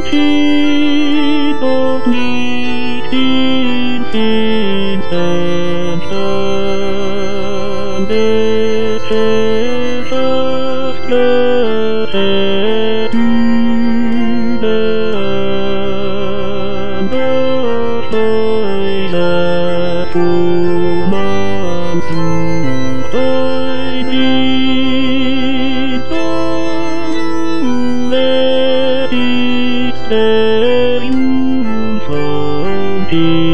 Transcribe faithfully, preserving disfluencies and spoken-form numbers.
people meet in instant and this is just good and the that woman who I need that is there you found